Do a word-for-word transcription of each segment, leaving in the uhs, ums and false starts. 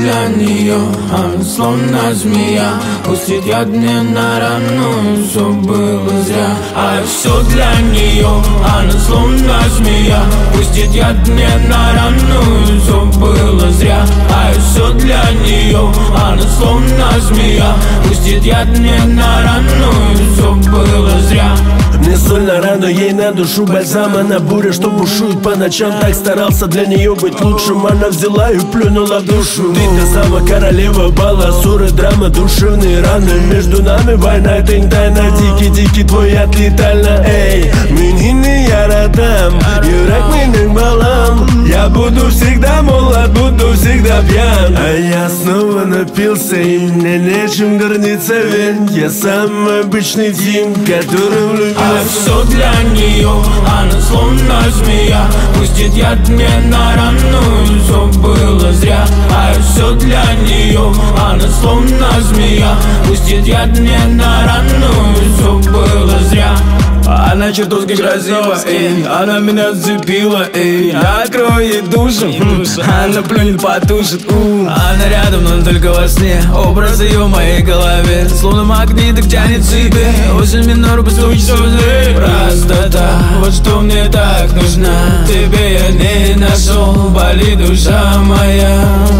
для нее, она словно змея, пустит яд мне на рану, все было зря. А все для нее, она словно змея, пустит яд мне на рану, все было зря. А все для нее, она словно змея, пустит яд мне на рану, все было зря. Мне соль на рану, ей на душу бальзам. Она буря, что бушует по ночам. Так старался для нее быть лучшим. Она взяла и плюнула в душу. Ты та самая королева бала, ссоры, драма, душевные раны. Между нами война, это не тайна. Дикий-дикий твой яд летально. Эй, менины яратам, юрак менің балам. Я буду всегда молод, буду всегда пьян. А я снова напился, и мне нечем горниться, ведь я самый обычный Дим, который влюбился. А все для нее, она словно змея, пустит яд мне на рану, все было зря. А все для нее, она словно змея, пустит яд мне на рану, все было зря. Она чертовски красива, эй, она меня зацепила, эй. Накроет душем, она плюнет, потушит, у. Она рядом, но только во сне. Образ ее в моей голове, словно магнитик тянет себе. Осень минор, постучится в дверь. Простота, вот что мне так нужна. Тебе я не нашел, болит душа моя.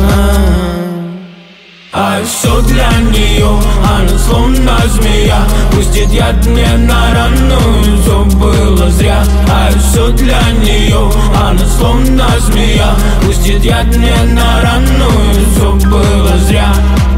А все для нее, она словно змея, пустит яд мне на рану, все было зря. А все для нее, она словно змея, пустит яд мне на рану, все было зря.